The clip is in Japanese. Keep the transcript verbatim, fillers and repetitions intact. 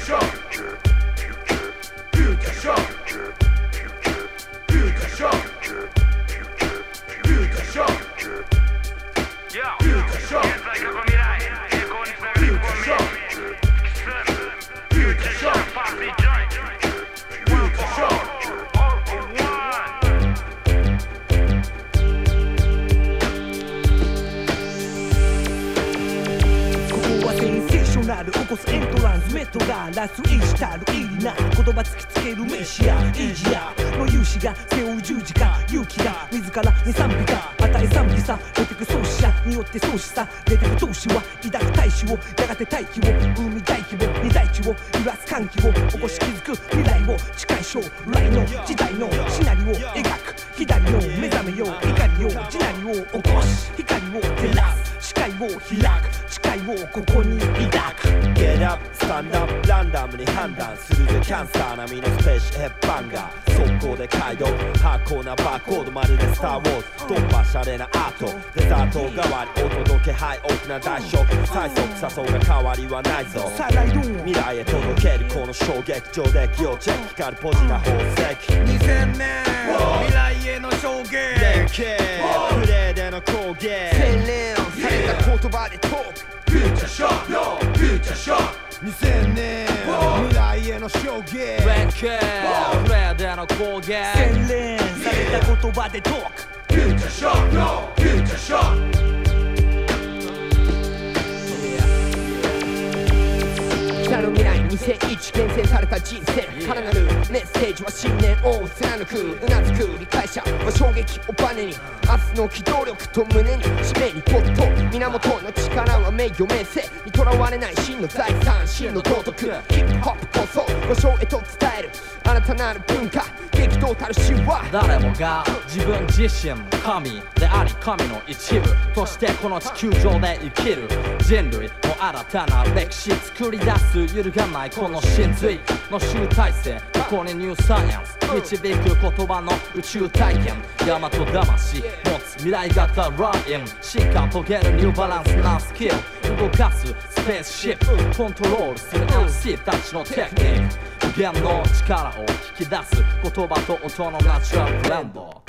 Shock Future Future Shock Future Future Shock Future Shock Future Shock現在過去未来栄光につながる不安見えFuture Shock Party Joint One for all All for oneここはセンセーショナル起こすエントランスメトララスエイジタルイリナ言葉突きつけるメシアイジアの勇士が背負う十字架勇気が自らに賛美が与え賛美さ出てく創始者によって創始さ出てく闘志は抱く大志をやがて大気を生み大規模に大地を揺らす歓喜を起こし気づく未来を近い将来の時代のシナリオを描く左の目覚めよ怒りを地鳴りを起こし光を照らす視界を開く誓いをここに抱く Get up, stand up, ランダムに判断するぜキャンサー並みのスペーシヘッバンが速攻で解読ハーコーなバーコードまるでスターウォーズ突破シャレなアートデザート代わりお届けはい大きな大ショック最速誘うが変わりはないぞ未来へ届けるこの衝撃上出来をチェック光るポジな宝石にせんねん未来への衝撃連携プレーでの攻撃洗練された言葉でトーク Future Shock Yo Future Shock にせんねん未来への衝撃連携プレーでの攻撃洗練された言葉でトーク Future Shock Yo Future Shock 北の未来にせんいち厳選された人生からなるメッセージは信念を貫くうなずく理解者は衝撃をバネに明日の機動力と胸に使命にポッと源の力は名誉名声にとらわれない真の財産真の道徳ヒップホップこそご賞へと伝える新たなる文化激闘たる神話誰もが自分自身神であり神の一部としてこの地球上で生きる人類の新たな歴史作り出す揺るがないこの真髄の集大成ここにニューサイエンス導く言葉の宇宙体験大和魂持つ未来型ライン進化遂げるニューバランスなスキル動かすスペースシップコントロールする エムシー たちのテクニック無限の力を引き出す言葉と音のナチュラルブレンド